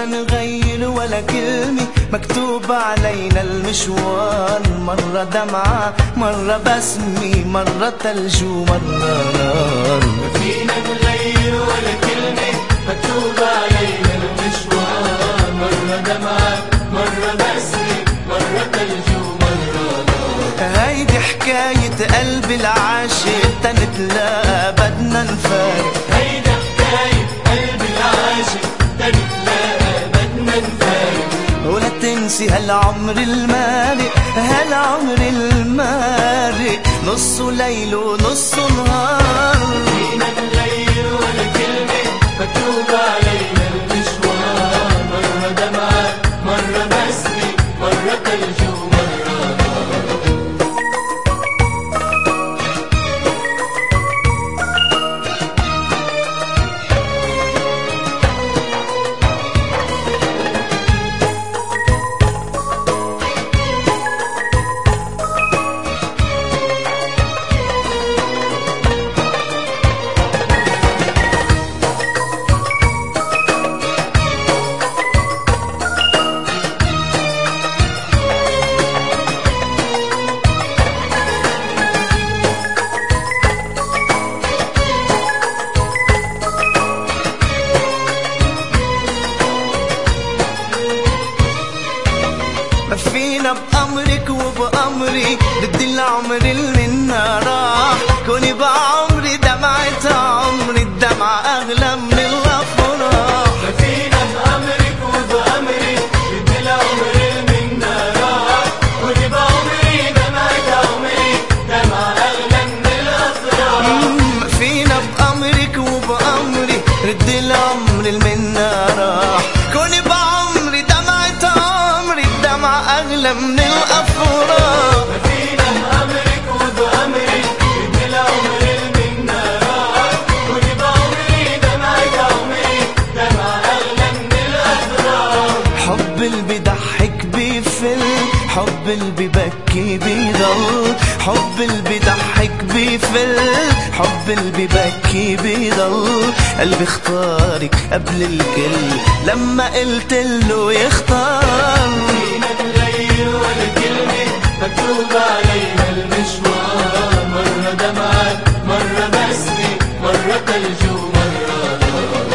نغير ولا كلمة، مكتوب علينا المشوار، مرة دمعة مرة بسمة، مرة تلج ومرة نار. ما فينا نغير ولا كلمة، مكتوب علينا المشوار، مرة دمعة مرة بسمة، مرة تلج ومرة نار. هيدي حكاية قلب العاشق، تنتلاقى بدنا نفارق. هيدي حكاية قلب العاشق، تنتلاقى بدنا نفارق. ولا تنسي هالعمر المارق، هالعمر المارق، نصه ليل ونصه نهار. فينا نغير ولا كلمة، مكتوب علينا المشوار، مرة دمعة مرة بسمة، مرة تلج ومرة نار. فينا بأمرك وبأمري، بدي العمر اللي منا راح، كوني بعمري دمعة عمري، الدمعة أغلى من الأفراح. ما فينا بأمرك وبأمري، بدي العمر اللي منا راح، كوني بعمري دمعة عمري، دمعة أغلى من الأفراح. فينا بأمرك وبأمري، ردي العمر اللي منا راح، كوني بعمري دمعة عمري، الدمعة أغلى من الأفراح. ما فينا بأمرك وبأمري، بدي العمر اللي منا راح، كوني بعمري دمعة عمري، دمعة أغلى من الأفراح. حب اللي بيضحك بيفل، حب اللي بيبكي بيضل، حب اللي بيضحك بيفل، حب اللي بيبكي بيضل. قلبي اختارك قبل الكل، لما قلت له يختار. فينا نغير ولا كلمة، مكتوب علينا المشوار، مرة دمعة مرة بسمة، مرة تلج ومرة نار.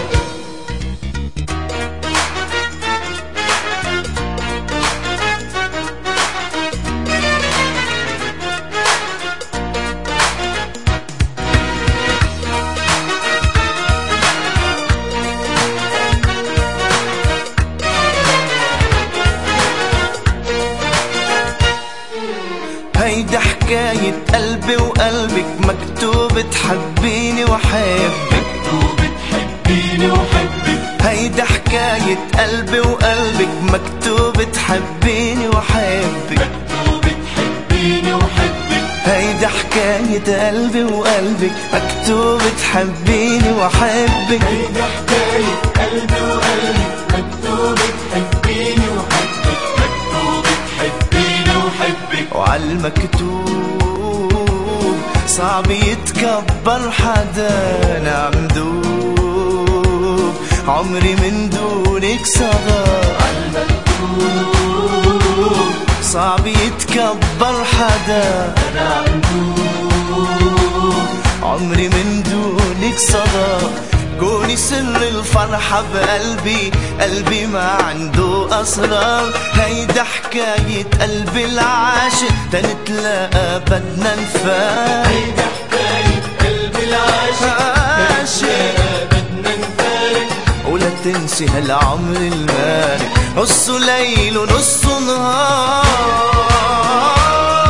هيدي حكاية قلبي وقلبك، مكتوب تحبيني وحبك، مكتوب تحبيني وحبك. هيدي حكاية قلبي وقلبك، مكتوب تحبيني وحبك، مكتوب تحبيني وحبك. هيدي حكاية قلبي وقلبك، مكتوب تحبيني وحبك. هيدي حكاية قلبي وقلبك، مكتوب تحبيني وحبك، مكتوب تحبيني وحبك. وعالمكتوب صعب يتكبر حدا، نعم دوب عمري من دونك صغار. عالمكتوب صعب يتكبر حدا، أنا عندوب عمري من دونك صغار. كوني سر الفرحة بقلبي، قلبي ما عنده أسرار. هيدا حكاية قلبي العاشق، تنتلاقى بدنا نفارق. هيدا حكاية قلبي العاشق، بدنا نفارق. ولا تنسي هالعمر المارق، نصه ليل ونصه نهار.